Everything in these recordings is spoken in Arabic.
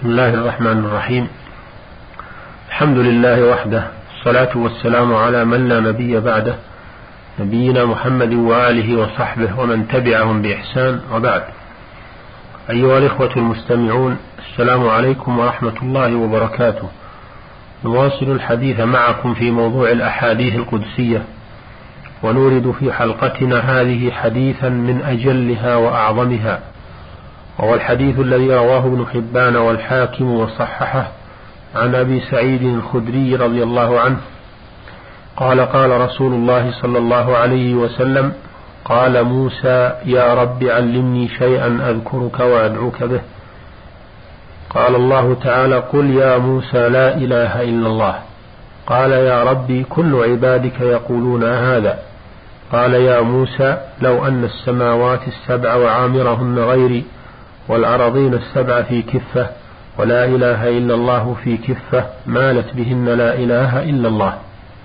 بسم الله الرحمن الرحيم. الحمد لله وحده، الصلاة والسلام على من لا نبي بعده، نبينا محمد وآله وصحبه ومن تبعهم بإحسان، وبعد. أيها الإخوة المستمعون، السلام عليكم ورحمة الله وبركاته. نواصل الحديث معكم في موضوع الأحاديث القدسية، ونورد في حلقتنا هذه حديثا من أجلها وأعظمها، وهو الحديث الذي رواه ابن حبان والحاكم وصححه عن أبي سعيد الخدري رضي الله عنه قال: قال رسول الله صلى الله عليه وسلم: قال موسى: يا رب علمني شيئا أذكرك وأدعوك به. قال الله تعالى: قل يا موسى لا إله إلا الله. قال: يا ربي كل عبادك يقولون هذا. قال: يا موسى لو أن السماوات السبع وعامرهن غيري، والأراضين السبع في كفة، ولا إله إلا الله في كفة، مالت بهن لا إله إلا الله.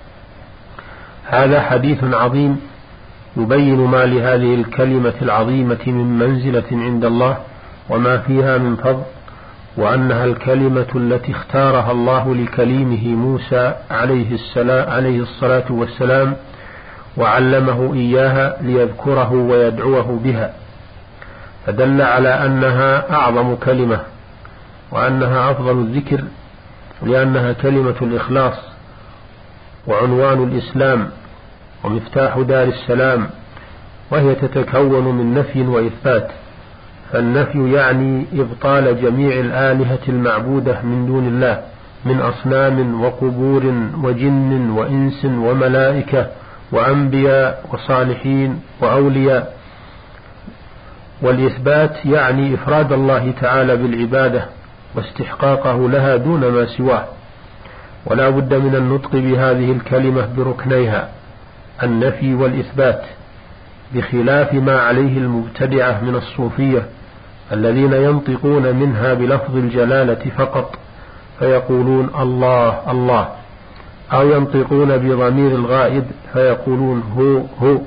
هذا حديث عظيم يبين ما لهذه الكلمة العظيمة من منزلة عند الله وما فيها من فضل، وأنها الكلمة التي اختارها الله لكليمه موسى عليه الصلاة والسلام، وعلمه إياها ليذكره ويدعوه بها، فدل على أنها أعظم كلمة، وأنها أفضل الذكر، لأنها كلمة الإخلاص وعنوان الإسلام ومفتاح دار السلام، وهي تتكون من نفي وإثبات. فالنفي يعني إبطال جميع الآلهة المعبودة من دون الله من أصنام وقبور وجن وإنس وملائكة وأنبياء وصالحين وأولياء. والإثبات يعني إفراد الله تعالى بالعبادة واستحقاقه لها دون ما سواه. ولا بد من النطق بهذه الكلمة بركنيها، النفي والإثبات، بخلاف ما عليه المبتدعة من الصوفية الذين ينطقون منها بلفظ الجلالة فقط، فيقولون الله الله، أو ينطقون بضمير الغائب فيقولون هو هو.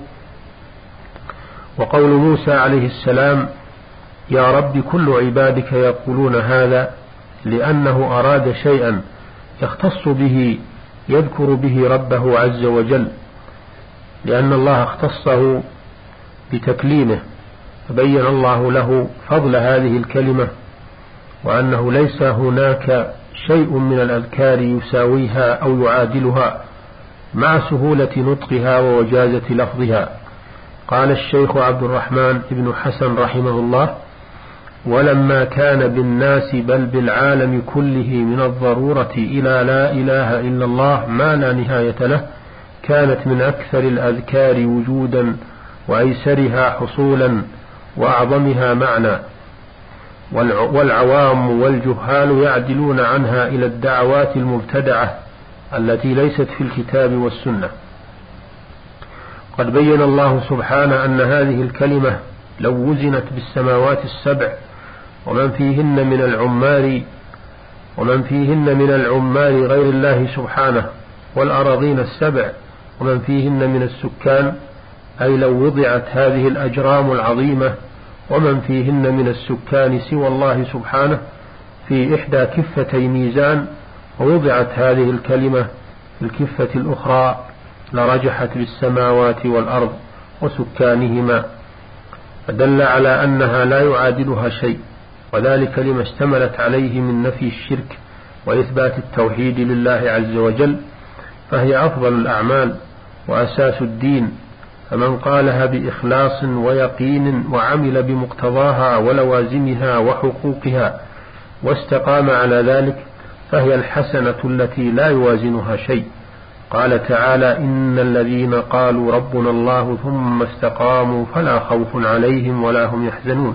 وقول موسى عليه السلام: يا رب كل عبادك يقولون هذا، لأنه أراد شيئا يختص به يذكر به ربه عز وجل، لأن الله اختصه بتكليمه، فبين الله له فضل هذه الكلمة، وأنه ليس هناك شيء من الأذكار يساويها أو يعادلها مع سهولة نطقها ووجازة لفظها. قال الشيخ عبد الرحمن بن حسن رحمه الله: ولما كان بالناس بل بالعالم كله من الضرورة إلى لا إله إلا الله ما لا نهاية له، كانت من أكثر الأذكار وجودا وأيسرها حصولا وأعظمها معنى، والعوام والجهال يعدلون عنها إلى الدعوات المبتدعة التي ليست في الكتاب والسنة. قد بين الله سبحانه أن هذه الكلمة لو وزنت بالسماوات السبع ومن فيهن من العمار غير الله سبحانه، والأراضين السبع ومن فيهن من السكان، أي لو وضعت هذه الأجرام العظيمة ومن فيهن من السكان سوى الله سبحانه في إحدى كفتي ميزان، ووضعت هذه الكلمة في الكفة الأخرى، لرجحت بالسماوات والأرض وسكانهما، فدل على أنها لا يعادلها شيء، وذلك لما اشتملت عليه من نفي الشرك وإثبات التوحيد لله عز وجل، فهي أفضل الأعمال وأساس الدين. فمن قالها بإخلاص ويقين وعمل بمقتضاها ولوازمها وحقوقها واستقام على ذلك، فهي الحسنة التي لا يوازنها شيء. قال تعالى: إن الذين قالوا ربنا الله ثم استقاموا فلا خوف عليهم ولا هم يحزنون.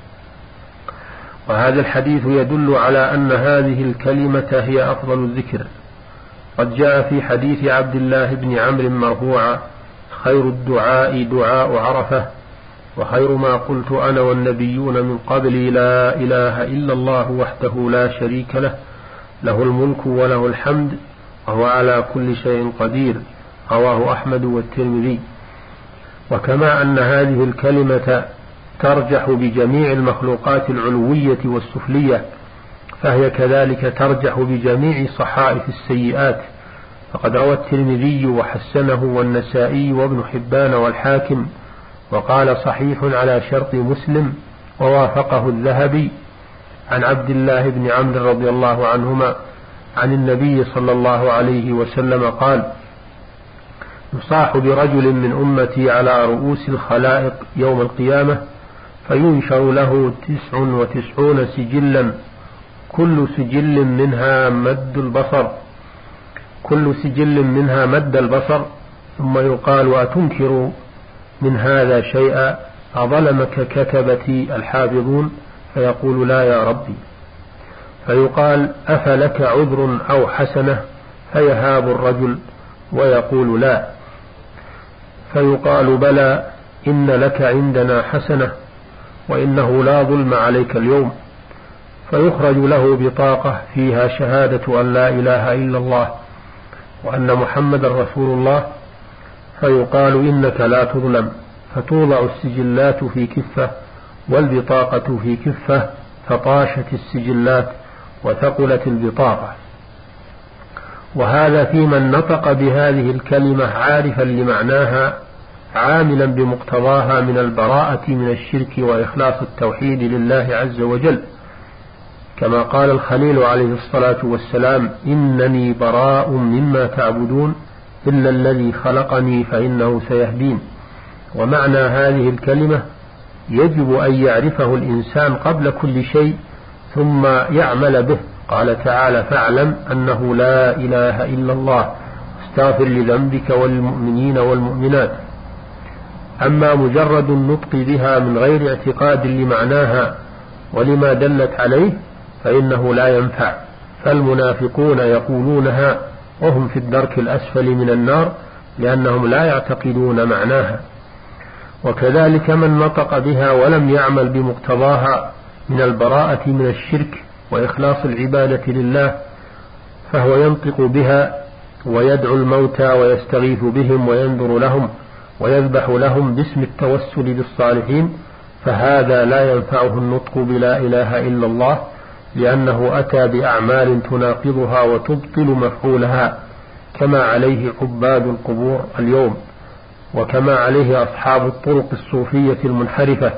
وهذا الحديث يدل على أن هذه الكلمة هي أفضل الذكر. قد جاء في حديث عبد الله بن عمرو مرفوعا: خير الدعاء دعاء عرفة، وخير ما قلت أنا والنبيون من قبلي لا إله إلا الله وحده لا شريك له، له الملك وله الحمد وهو على كل شيء قدير. رواه أحمد والترمذي. وكما أن هذه الكلمة ترجح بجميع المخلوقات العلوية والسفلية، فهي كذلك ترجح بجميع صحائف السيئات. فقد روى الترمذي وحسنه والنسائي وابن حبان والحاكم وقال صحيح على شرط مسلم ووافقه الذهبي عن عبد الله بن عمرو رضي الله عنهما عن النبي صلى الله عليه وسلم قال: يصاح برجل من أمتي على رؤوس الخلائق يوم القيامة فينشر له 99 سجلا كل سجل منها مد البصر، ثم يقال: أتنكر من هذا شيئا؟ أظلمك كتبتي الحافظون؟ فيقول: لا يا ربي. فيقال: أفلك عذر أو حسنة؟ فيهاب الرجل ويقول: لا. فيقال: بلى، إن لك عندنا حسنة وإنه لا ظلم عليك اليوم. فيخرج له بطاقة فيها شهادة أن لا إله إلا الله وأن محمد رسول الله، فيقال: إنك لا تظلم. فتوضع السجلات في كفة والبطاقة في كفة، فطاشت السجلات وثقلت البطاقة. وهذا في من نطق بهذه الكلمة عارفا لمعناها عاملا بمقتضاها من البراءة من الشرك وإخلاص التوحيد لله عز وجل، كما قال الخليل عليه الصلاة والسلام: إنني براء مما تعبدون إلا الذي خلقني فإنه سيهدين. ومعنى هذه الكلمة يجب أن يعرفه الإنسان قبل كل شيء ثم يعمل به. قال تعالى: فاعلم أنه لا إله إلا الله واستغفر لذنبك وللمؤمنين والمؤمنات. أما مجرد النطق بها من غير اعتقاد لمعناها ولما دلت عليه فإنه لا ينفع، فالمنافقون يقولونها وهم في الدرك الأسفل من النار لأنهم لا يعتقدون معناها. وكذلك من نطق بها ولم يعمل بمقتضاها من البراءة من الشرك وإخلاص العبادة لله، فهو ينطق بها ويدعو الموتى ويستغيث بهم وينذر لهم ويذبح لهم باسم التوسل بالصالحين، فهذا لا ينفعه النطق بلا إله إلا الله، لأنه أتى بأعمال تناقضها وتبطل مفعولها، كما عليه عباد القبور اليوم، وكما عليه أصحاب الطرق الصوفية المنحرفة.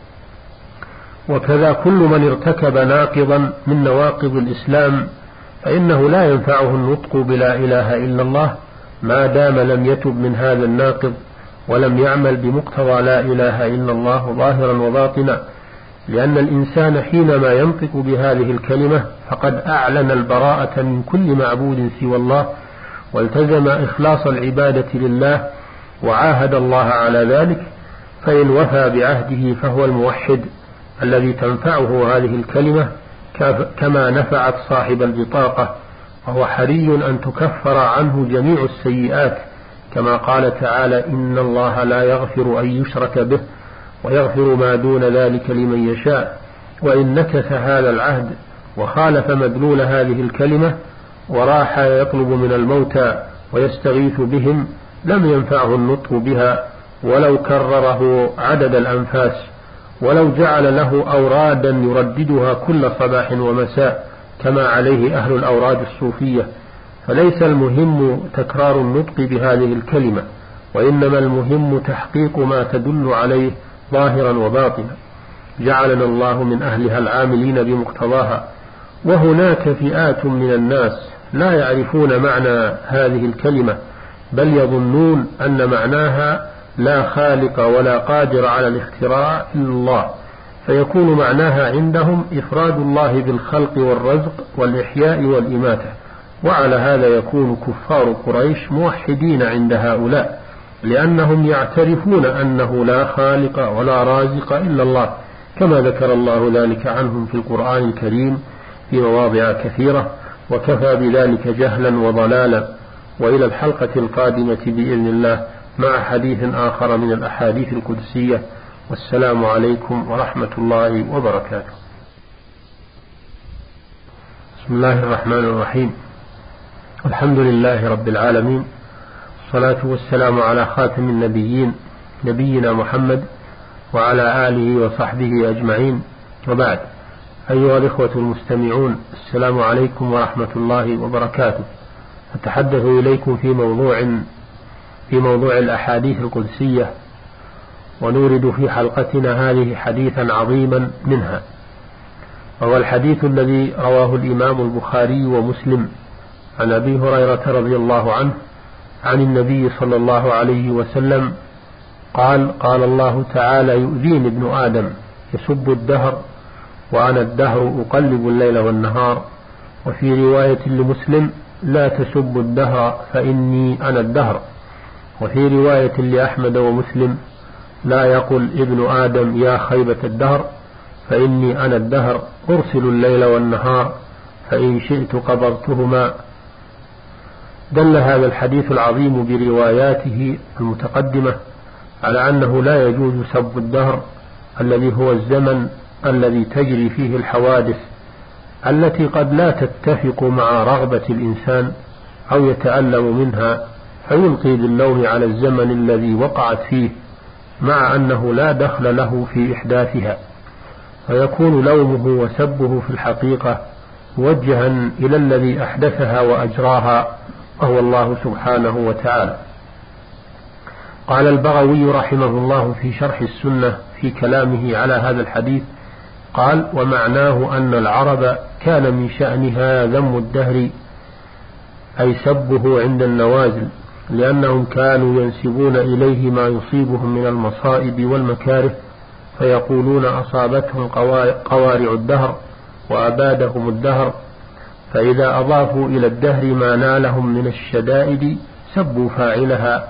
وكذا كل من ارتكب ناقضا من نواقض الإسلام فإنه لا ينفعه النطق بلا إله إلا الله ما دام لم يتب من هذا الناقض ولم يعمل بمقتضى لا إله إلا الله ظاهرا وباطنا، لأن الإنسان حينما ينطق بهذه الكلمة فقد أعلن البراءة من كل معبود سوى الله، والتزم إخلاص العبادة لله وعاهد الله على ذلك، فإن وفى بعهده فهو الموحد الذي تنفعه هذه الكلمة كما نفعت صاحب البطاقة، وهو حري أن تكفر عنه جميع السيئات، كما قال تعالى: إن الله لا يغفر أن يشرك به ويغفر ما دون ذلك لمن يشاء. وإن نكث هذا العهد وخالف مدلول هذه الكلمة وراح يطلب من الموتى ويستغيث بهم لم ينفعه النطق بها ولو كرره عدد الأنفاس، ولو جعل له أورادا يرددها كل صباح ومساء كما عليه أهل الأوراد الصوفية. فليس المهم تكرار النطق بهذه الكلمة، وإنما المهم تحقيق ما تدل عليه ظاهرا وباطنا، جعلنا الله من أهلها العاملين بمقتضاها. وهناك فئات من الناس لا يعرفون معنى هذه الكلمة، بل يظنون أن معناها لا خالق ولا قادر على الاختراع إلا الله، فيكون معناها عندهم إفراد الله بالخلق والرزق والإحياء والإماتة. وعلى هذا يكون كفار قريش موحدين عند هؤلاء، لأنهم يعترفون أنه لا خالق ولا رازق إلا الله، كما ذكر الله ذلك عنهم في القرآن الكريم في مواضع كثيرة، وكفى بذلك جهلا وضلالا. وإلى الحلقة القادمة بإذن الله مع حديث آخر من الأحاديث القدسية، والسلام عليكم ورحمة الله وبركاته. بسم الله الرحمن الرحيم. الحمد لله رب العالمين، الصلاة والسلام على خاتم النبيين نبينا محمد وعلى آله وصحبه أجمعين، وبعد. أيها الإخوة المستمعون، السلام عليكم ورحمة الله وبركاته. أتحدث إليكم في موضوع الأحاديث القدسية، ونورد في حلقتنا هذه حديثا عظيما منها، وهو الحديث الذي رواه الإمام البخاري ومسلم عن أبي هريرة رضي الله عنه عن النبي صلى الله عليه وسلم قال: قال الله تعالى: يؤذيني ابن آدم يسب الدهر وأنا الدهر أقلب الليل والنهار. وفي رواية لمسلم: لا تسبوا الدهر فإني أنا الدهر. وفي رواية لأحمد ومسلم: لا يقل ابن آدم يا خيبة الدهر فإني أنا الدهر أرسل الليل والنهار فإن شئت قبضتهما. دل هذا الحديث العظيم برواياته المتقدمة على أنه لا يجوز سب الدهر الذي هو الزمن الذي تجري فيه الحوادث التي قد لا تتفق مع رغبة الإنسان أو يتألم منها، فيلقي باللوم على الزمن الذي وقعت فيه مع أنه لا دخل له في إحداثها، فيكون لومه وسبه في الحقيقة موجها إلى الذي أحدثها وأجراها، وهو الله سبحانه وتعالى. قال البغوي رحمه الله في شرح السنة في كلامه على هذا الحديث قال: ومعناه أن العرب كان من شأنها ذم الدهر أي سبه عند النوازل، لأنهم كانوا ينسبون إليه ما يصيبهم من المصائب والمكاره، فيقولون أصابتهم قوارع الدهر وأبادهم الدهر، فإذا أضافوا إلى الدهر ما نالهم من الشدائد سبوا فاعلها،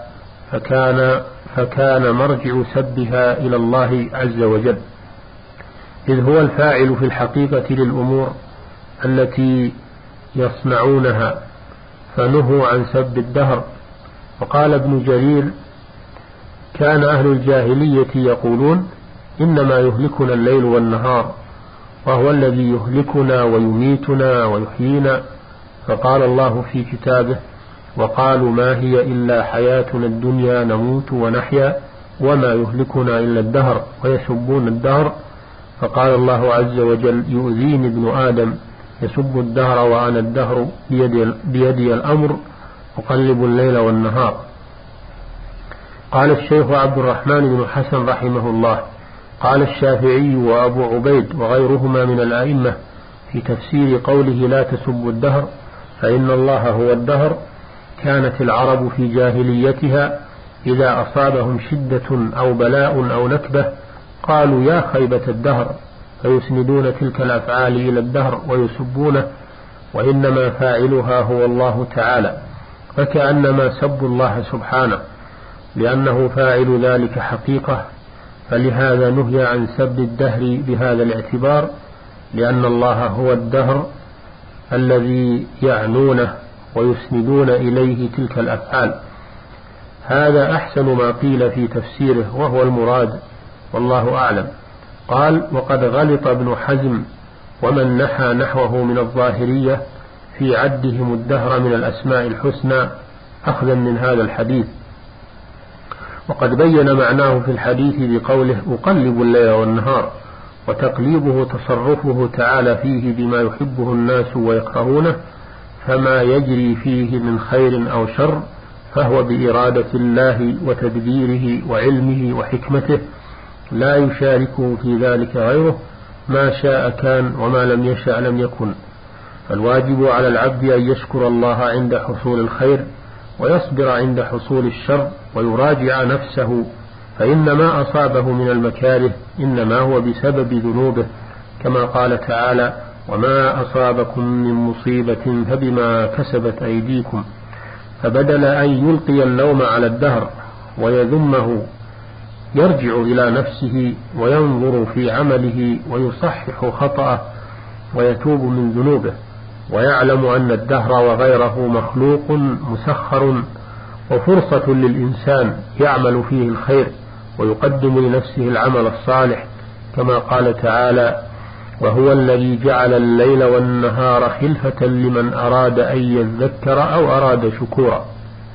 فكان مرجع سبها إلى الله عز وجل، إذ هو الفاعل في الحقيقة للأمور التي يصنعونها، فنهوا عن سب الدهر. وقال ابن جرير: كان أهل الجاهلية يقولون إنما يهلكنا الليل والنهار، وهو الذي يهلكنا ويميتنا ويحيينا. فقال الله في كتابه: وقالوا ما هي إلا حياتنا الدنيا نموت ونحيا وما يهلكنا إلا الدهر ويسبون الدهر. فقال الله عز وجل: يؤذيني ابن آدم يسب الدهر وأنا الدهر بيدي الأمر أقلب الليل والنهار. قال الشيخ عبد الرحمن بن حسن رحمه الله: قال الشافعي وأبو عبيد وغيرهما من الأئمة في تفسير قوله لا تسبوا الدهر فإن الله هو الدهر: كانت العرب في جاهليتها إذا أصابهم شدة أو بلاء أو نكبة قالوا يا خيبة الدهر، فيسندون تلك الأفعال إلى الدهر ويسبونه، وإنما فاعلها هو الله تعالى، فكأنما سبوا الله سبحانه، لأنه فاعل ذلك حقيقة، فلهذا نهي عن سب الدهر بهذا الاعتبار، لأن الله هو الدهر الذي يعنونه ويسندون إليه تلك الأفعال. هذا أحسن ما قيل في تفسيره وهو المراد، والله أعلم. قال: وقد غلط ابن حزم ومن نحى نحوه من الظاهرية في عدهم الدهر من الأسماء الحسنى أخذا من هذا الحديث، وقد بين معناه في الحديث بقوله أقلب الليل والنهار، وتقليبه تصرفه تعالى فيه بما يحبه الناس ويكرهونه، فما يجري فيه من خير أو شر فهو بإرادة الله وتدبيره وعلمه وحكمته، لا يشاركه في ذلك غيره، ما شاء كان وما لم يشاء لم يكن. فالواجب على العبد أن يشكر الله عند حصول الخير ويصبر عند حصول الشر ويراجع نفسه، فإن ما أصابه من المكاره إنما هو بسبب ذنوبه، كما قال تعالى: وما أصابكم من مصيبة فبما كسبت أيديكم. فبدل أن يلقي اللوم على الدهر ويذمه يرجع إلى نفسه وينظر في عمله ويصحح خطأه ويتوب من ذنوبه، ويعلم أن الدهر وغيره مخلوق مسخر وفرصة للإنسان يعمل فيه الخير ويقدم لنفسه العمل الصالح، كما قال تعالى: وهو الذي جعل الليل والنهار خلفة لمن أراد أن يذكر أو أراد شكورا.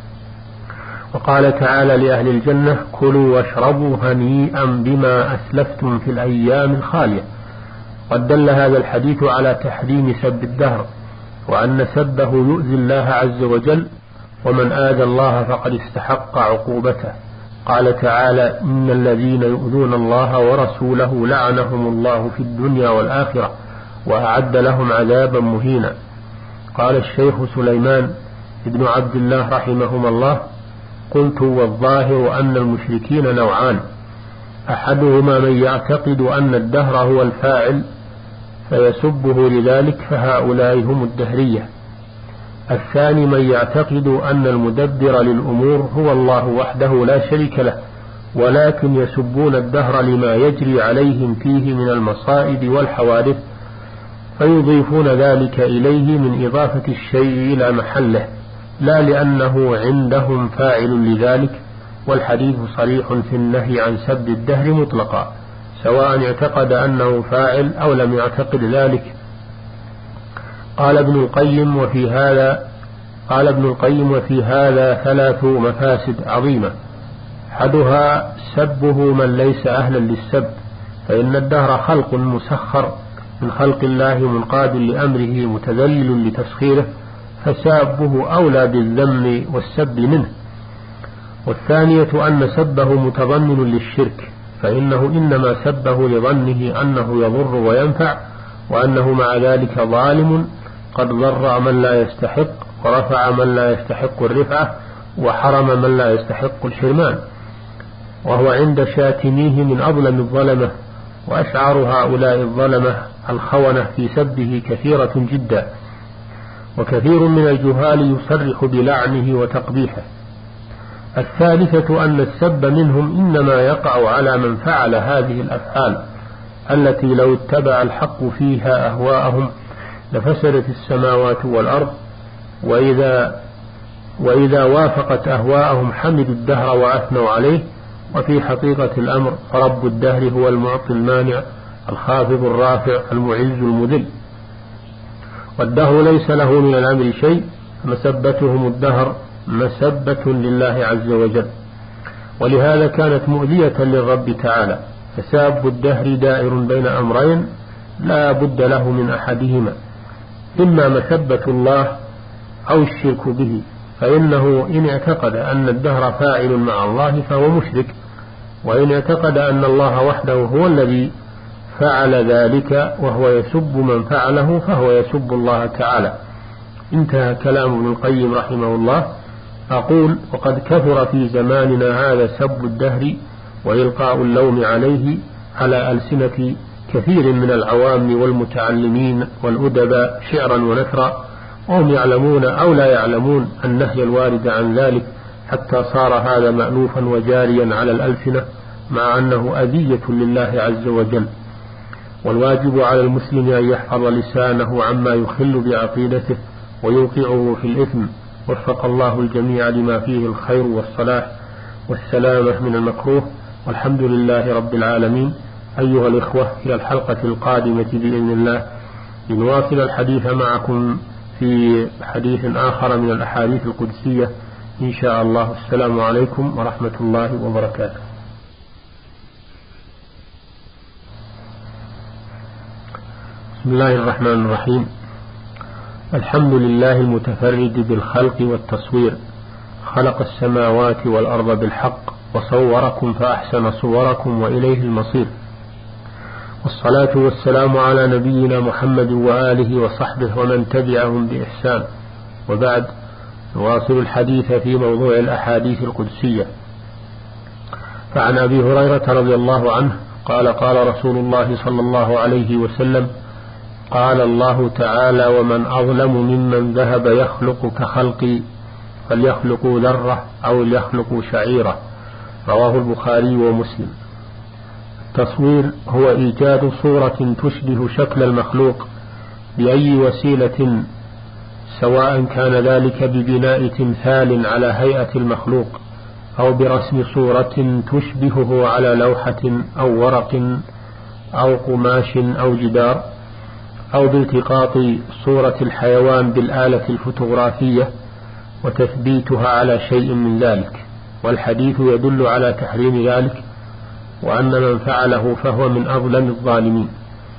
وقال تعالى لأهل الجنة: كلوا واشربوا هنيئا بما أسلفتم في الأيام الخالية. قد دل هذا الحديث على تحريم سب الدهر، وأن سبه يؤذي الله عز وجل، ومن آذى الله فقد استحق عقوبته. قال تعالى: إن الذين يؤذون الله ورسوله لعنهم الله في الدنيا والآخرة وأعد لهم عذابا مهينا. قال الشيخ سليمان ابن عبد الله رحمهما الله: قلت: والظاهر أن المشركين نوعان، أحدهما من يعتقد أن الدهر هو الفاعل فيسبه لذلك، فهؤلاء هم الدهرية. الثاني من يعتقد أن المدبر للأمور هو الله وحده لا شريك له، ولكن يسبون الدهر لما يجري عليهم فيه من المصائب والحوادث، فيضيفون ذلك إليه من إضافة الشيء إلى محله، لا لأنه عندهم فاعل لذلك. والحديث صريح في النهي عن سب الدهر مطلقا، سواء اعتقد أنه فاعل أو لم يعتقد ذلك. قال ابن القيم: وفي هذا 3 مفاسد عظيمة. أحدها سبه من ليس أهلا للسب، فإن الدهر خلق مسخر من خلق الله منقاد لأمره متذلل لتسخيره، فسابه أولى بالذم والسب منه. والثانية أن سبه متضمن للشرك، فإنه إنما سبه لظنه أنه يضر وينفع، وأنه مع ذلك ظالم قد ضر من لا يستحق، ورفع من لا يستحق الرفعة، وحرم من لا يستحق الحرمان، وهو عند شاتميه من أظلم الظلمة. وأشعار هؤلاء الظلمة الخونة في سبه كثيرة جدا، وكثير من الجهال يصرح بلعنه وتقبيحه. الثالثة أن السب منهم إنما يقع على من فعل هذه الأفعال التي لو اتبع الحق فيها أهواءهم لفسدت السماوات والأرض، وإذا وافقت أهواءهم حمدوا الدهر وأثنوا عليه. وفي حقيقة الأمر فرب الدهر هو المعطي المانع الخافض الرافع المعز المذل، والدهر ليس له من الأمر شيء، فمسبتهم الدهر مسبة لله عز وجل، ولهذا كانت مؤذية للرب تعالى. فساب الدهر دائر بين أمرين لا بد له من أحدهما، إما مسبة الله أو الشرك به، فإنه إن اعتقد أن الدهر فاعل مع الله فهو مشرك، وإن اعتقد أن الله وحده هو الذي فعل ذلك وهو يسب من فعله فهو يسب الله تعالى. انتهى كلام ابن القيم رحمه الله. أقول: وقد كثر في زماننا هذا سب الدهر وإلقاء اللوم عليه على ألسنة كثير من العوام والمتعلمين والأدباء شعرا ونثرا، وهم يعلمون أو لا يعلمون النهي الوارد عن ذلك، حتى صار هذا مألوفا وجاريا على الألسنة، مع أنه أذية لله عز وجل. والواجب على المسلم أن يحفظ لسانه عما يخل بعقيدته ويوقعه في الإثم. وفق الله الجميع لما فيه الخير والصلاح والسلامة من المكروه، والحمد لله رب العالمين. أيها الإخوة، إلى الحلقة القادمة بإذن الله لنواصل الحديث معكم في حديث آخر من الأحاديث القدسية إن شاء الله. السلام عليكم ورحمة الله وبركاته. بسم الله الرحمن الرحيم. الحمد لله المتفرد بالخلق والتصوير، خلق السماوات والأرض بالحق وصوركم فأحسن صوركم وإليه المصير، والصلاة والسلام على نبينا محمد وآله وصحبه ومن تبعهم بإحسان. وبعد، نواصل الحديث في موضوع الأحاديث القدسية. فعن أبي هريرة رضي الله عنه قال: قال رسول الله صلى الله عليه وسلم: قال الله تعالى: ومن أظلم ممن ذهب يخلق كخلقي، فليخلقوا ذرة أو ليخلقوا شعيرة. رواه البخاري ومسلم. التصوير هو إيجاد صورة تشبه شكل المخلوق بأي وسيلة، سواء كان ذلك ببناء تمثال على هيئة المخلوق، أو برسم صورة تشبهه على لوحة أو ورق أو قماش أو جدار، أو بالتقاط صورة الحيوان بالآلة الفوتوغرافية وتثبيتها على شيء من ذلك. والحديث يدل على تحريم ذلك، وأن من فعله فهو من أظلم الظالمين.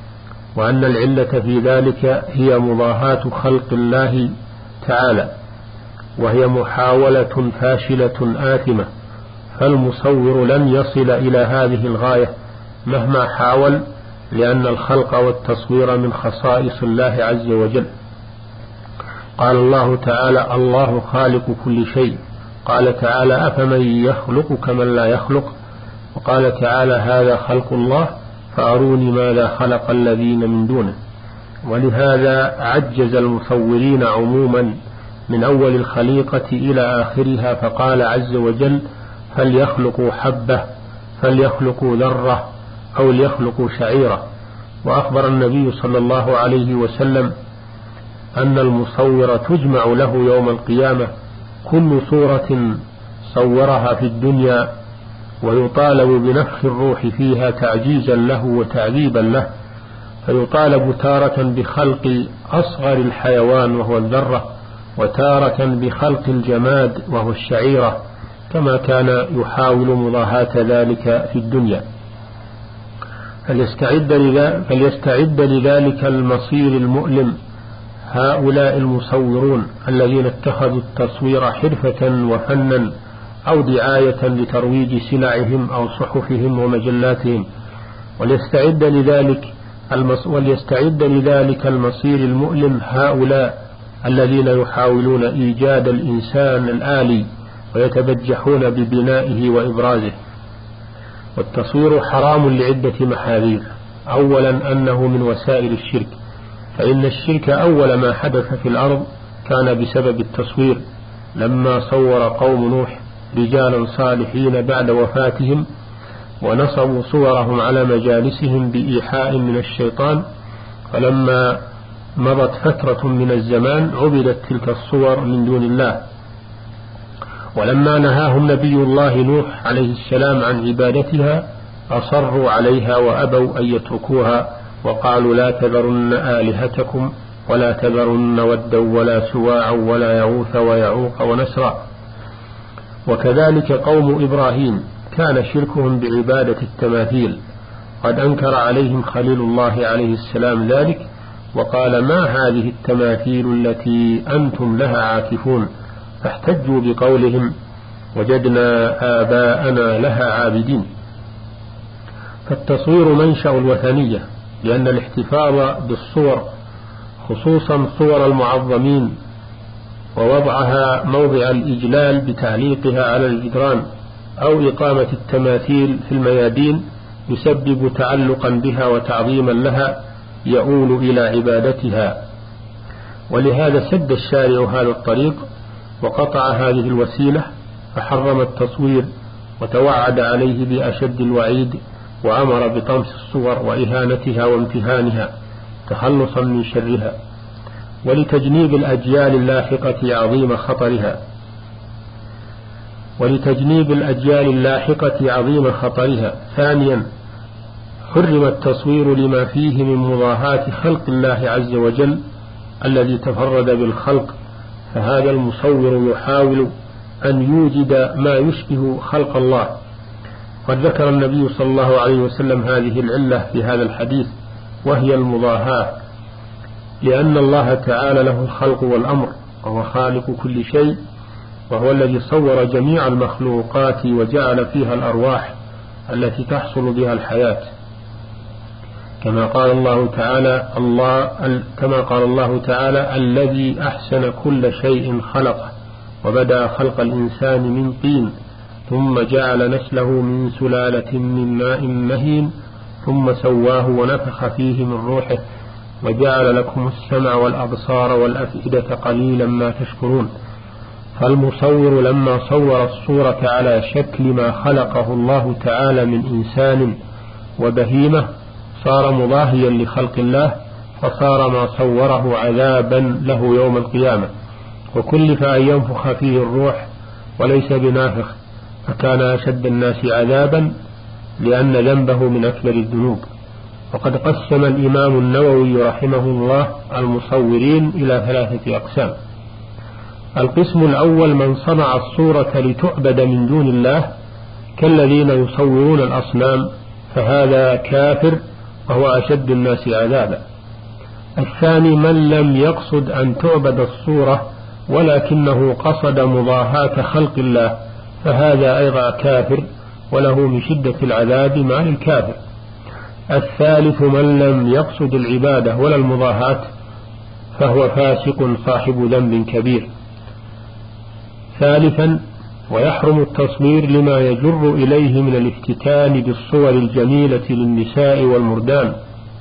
وأن العلة في ذلك هي مضاهاة خلق الله تعالى، وهي محاولة فاشلة آثمة، فالمصور لن يصل إلى هذه الغاية مهما حاول، لأن الخلق والتصوير من خصائص الله عز وجل. قال الله تعالى: الله خالق كل شيء. قال تعالى: أفمن يخلق كمن لا يخلق. وقال تعالى: هذا خلق الله فأروني ماذا خلق الذين من دونه. ولهذا عجز المصورين عموما من أول الخليقة إلى آخرها، فقال عز وجل: فليخلقوا حبة، فليخلقوا ذرة، أو ليخلقوا شعيرة. وأخبر النبي صلى الله عليه وسلم أن المصور تجمع له يوم القيامة كل صورة صورها في الدنيا، ويطالب بنفخ الروح فيها تعجيزا له وتعذيبا له، فيطالب تارة بخلق أصغر الحيوان وهو الذرة، وتارة بخلق الجماد وهو الشعيرة، كما كان يحاول مضاهاة ذلك في الدنيا. فليستعد لذلك المصير المؤلم هؤلاء المصورون الذين اتخذوا التصوير حرفة وفنا أو دعاية لترويج سلعهم أو صحفهم ومجلاتهم، وليستعد لذلك المصير المؤلم هؤلاء الذين يحاولون إيجاد الإنسان الآلي ويتبجحون ببنائه وإبرازه. والتصوير حرام لعدة محاذير. أولا أنه من وسائل الشرك، فإن الشرك أول ما حدث في الأرض كان بسبب التصوير، لما صور قوم نوح رجالا صالحين بعد وفاتهم ونصبوا صورهم على مجالسهم بإيحاء من الشيطان، فلما مضت فترة من الزمان عبدت تلك الصور من دون الله. ولما نهاهم نبي الله نوح عليه السلام عن عبادتها أصروا عليها وأبوا أن يتركوها، وقالوا: لا تذرن آلهتكم ولا تذرن ودا ولا سواعا ولا يغوث ويعوق ونسرا. وكذلك قوم إبراهيم كان شركهم بعبادة التماثيل، قد أنكر عليهم خليل الله عليه السلام ذلك، وقال: ما هذه التماثيل التي أنتم لها عاكفون؟ فاحتجوا بقولهم: وجدنا آباءنا لها عابدين. فالتصوير منشأ الوثنية، لأن الاحتفاظ بالصور خصوصا صور المعظمين ووضعها موضع الإجلال بتعليقها على الجدران أو إقامة التماثيل في الميادين يسبب تعلقا بها وتعظيما لها يؤول إلى عبادتها. ولهذا سد الشارع هذا الطريق وقطع هذه الوسيلة، فحرم التصوير وتوعد عليه بأشد الوعيد، وأمر بطمس الصور وإهانتها وامتهانها تخلصا من شرها، ولتجنيب الأجيال اللاحقة عظيم خطرها. ثانيا، حرم التصوير لما فيه من مضاهاة خلق الله عز وجل الذي تفرد بالخلق، فهذا المصور يحاول أن يوجد ما يشبه خلق الله. قد ذكر النبي صلى الله عليه وسلم هذه العلة في هذا الحديث، وهي المضاهاة، لأن الله تعالى له الخلق والأمر، وهو خالق كل شيء، وهو الذي صور جميع المخلوقات وجعل فيها الأرواح التي تحصل بها الحياة، كما قال الله تعالى: الذي أحسن كل شيء خلقه وبدأ خلق الإنسان من طين ثم جعل نسله من سلالة من ماء مهين ثم سواه ونفخ فيه من روحه وجعل لكم السمع والأبصار والأفئدة قليلا ما تشكرون. فالمصور لما صور الصورة على شكل ما خلقه الله تعالى من إنسان وبهيمة صار مضاهيا لخلق الله، فصار ما صوره عذابا له يوم القيامة، وكلف أن ينفخ فيه الروح وليس بنافخ، فكان أشد الناس عذابا لأن ذنبه من أكبر الذنوب. وقد قسم الإمام النووي رحمه الله المصورين إلى 3 أقسام. القسم الأول: من صنع الصورة لتعبد من دون الله كالذين يصورون الأصنام، فهذا كافر وهو أشد الناس عذابا. الثاني من لم يقصد أن تعبد الصورة ولكنه قصد مضاهاة خلق الله، فهذا أيضا كافر وله من شدة العذاب مع الكافر. الثالث من لم يقصد العبادة ولا المضاهاة فهو فاسق صاحب ذنب كبير. ثالثا ويحرم التصوير لما يجر إليه من الافتتان بالصور الجميلة للنساء والمردان،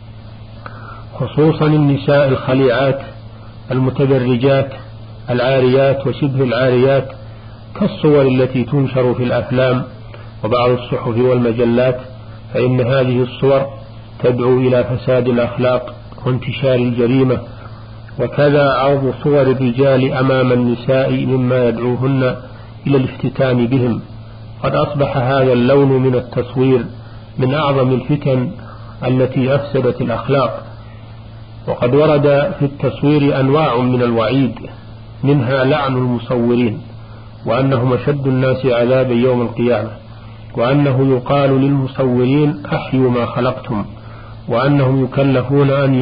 خصوصا النساء الخليعات المتبرجات العاريات وشبه العاريات، كالصور التي تنشر في الأفلام وبعض الصحف والمجلات، فإن هذه الصور تدعو إلى فساد الأخلاق وانتشار الجريمة. وكذا عرض صور الرجال أمام النساء مما يدعوهن إلى الافتتان بهم. قد أصبح هذا اللون من التصوير من أعظم الفتن التي أفسدت الأخلاق، وقد ورد في التصوير أنواع من الوعيد، منها لعن المصورين، وأنهم أشد الناس عذابا يوم القيامة، وأنه يقال للمصورين أحيوا ما خلقتم، وأنهم يكلفون أن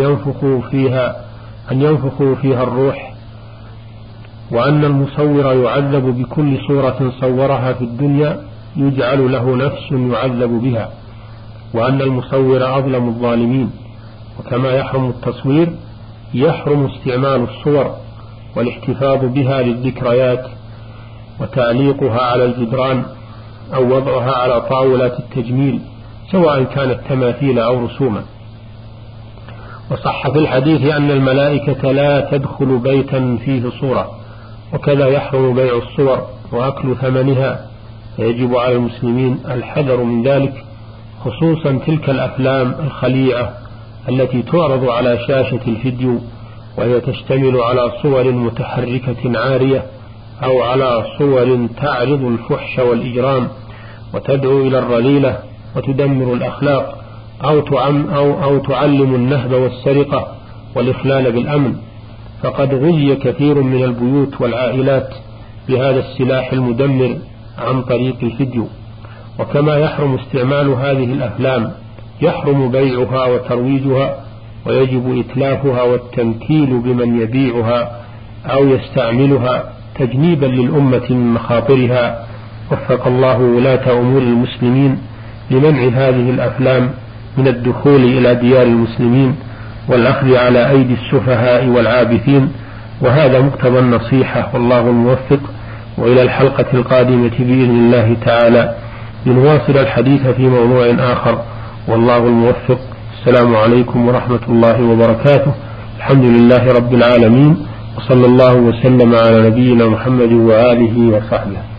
ينفخوا فيها الروح، وأن المصور يعذب بكل صورة صورها في الدنيا يجعل له نفس يعذب بها، وأن المصور أظلم الظالمين. وكما يحرم التصوير يحرم استعمال الصور والاحتفاظ بها للذكريات وتعليقها على الجدران أو وضعها على طاولات التجميل، سواء كانت تماثيل أو رسوما. وصح في الحديث أن الملائكة لا تدخل بيتا فيه صورة، وكذا يحرم بيع الصور وأكل ثمنها، فيجب على المسلمين الحذر من ذلك، خصوصا تلك الأفلام الخليعة التي تعرض على شاشة الفيديو، وهي تشتمل على صور متحركة عارية أو على صور تعرض الفحش والإجرام وتدعو إلى الرذيلة وتدمر الأخلاق أو تعلم النهب والسرقة والإخلال بالأمن. فقد غزي كثير من البيوت والعائلات بهذا السلاح المدمر عن طريق الفيديو. وكما يحرم استعمال هذه الأفلام يحرم بيعها وترويجها، ويجب إتلافها والتنكيل بمن يبيعها أو يستعملها تجنيبا للأمة من مخاطرها. وفق الله ولاة أمور المسلمين لمنع هذه الأفلام من الدخول إلى ديار المسلمين والأخذ على أيدي السفهاء والعابثين. وهذا مقتضى النصيحة، والله الموفق. وإلى الحلقة القادمة بإذن الله تعالى لنواصل الحديث في موضوع آخر، والله الموفق. السلام عليكم ورحمة الله وبركاته. الحمد لله رب العالمين، وصلى الله وسلم على نبينا محمد وآله وصحبه.